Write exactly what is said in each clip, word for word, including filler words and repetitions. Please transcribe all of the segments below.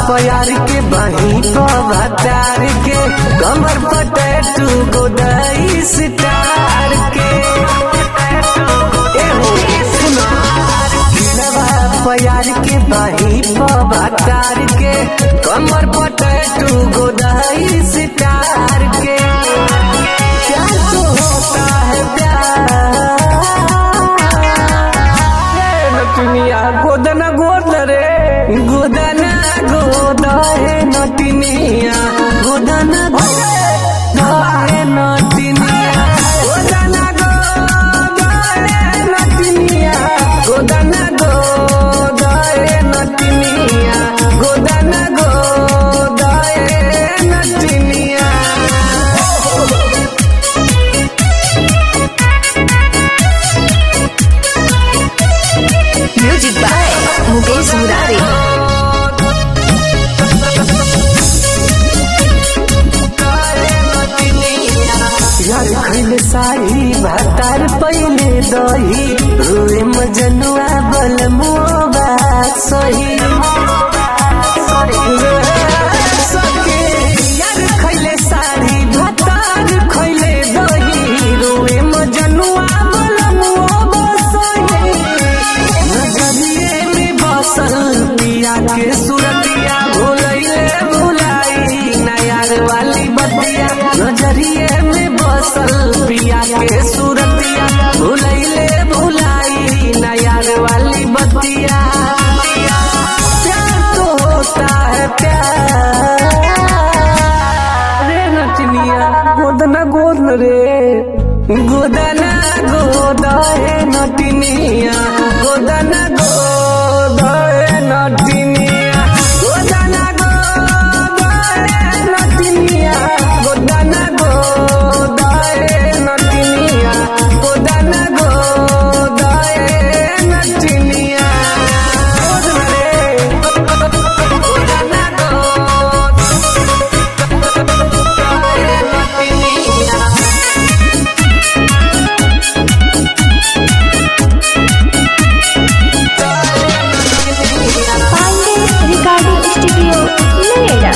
प्यार के बही पवार के कमर पटेटू गोदाई सितार के प्यार के बही पवार के कमर पटेटू गोदाई सितार के प्यार तो होता है प्यार नटनिया गोदना गोद रे गोदना गोद है नटनिया गोदना गोद है नटनिया गोदना गोद है नटनिया गोदना गोद है नटनिया गोदना गोद है नटनिया। Music by Mukesh Murari. यार खैले साड़ी भातार पहले दही रुए मजनुआ बलमुआ सही यार खैले साड़ी भातार खैले दही रुए मजनुआ बलमुआ सही नजरिए में बसल पिया के सुरतिया भुलैले भुलाई नयार वाली बतिया नजरिए में बसल पिया के सूरतिया भुलैले भुलाई नयार वाली बतिया प्यार तो होता है प्यार रे नचनिया गोदना गोद रे गोदना गोद है नटनिया गोदना गोद है नटनिया गोदना गोद है नटनिया गोदना गोद है नटनिया गोदना गोद है नटनिया गोद रे गोदना गोद है नटनिया। Pandey recording studio Noida.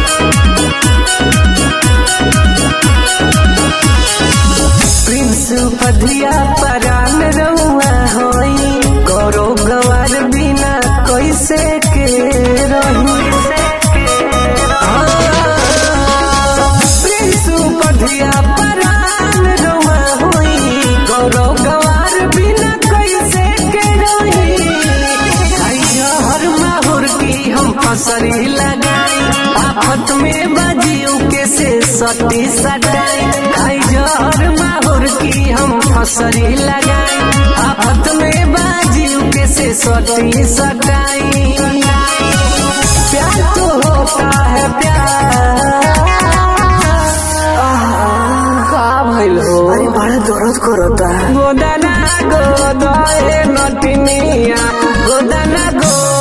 Prince पधिया परान रउआ होई गौरव गवार बिना कैसे के रही प्रिंस पधिया परान रउआ होई गौरव गवार बिना कैसे के रही हर माहुर की हम फसरी लगाई आफत में बाजियों के से सटी सटाई खाई जहर माहुर की हम फसरी लगाई आफत में बाजियों के से सटी सटाई प्यार तो होता है प्यार का भइल हो अरे बड़ा दर्द करता है गोदना गोद है नटनिया गोदना गोद